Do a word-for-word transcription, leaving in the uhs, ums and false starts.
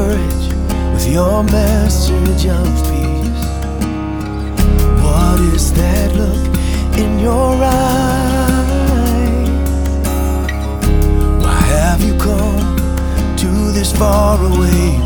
courage with your message of peace? What is that look in your eyes? Why have you come to this far away